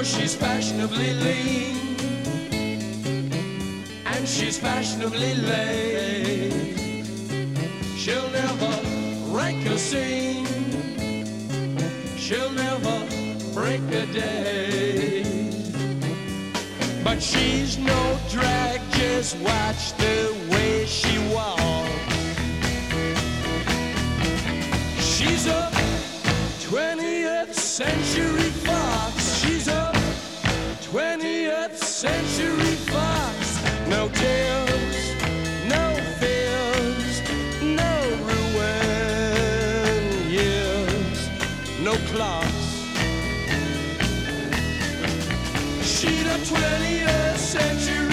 she's fashionably lean, and she's fashionably late. She'll never rank a scene, she'll never break a day. But she's no drag, just watch the way she walks. She's a 20th century fox. She's a 20th century fox. No tears, no fears, no ruin years, no clocks. She's a 20th century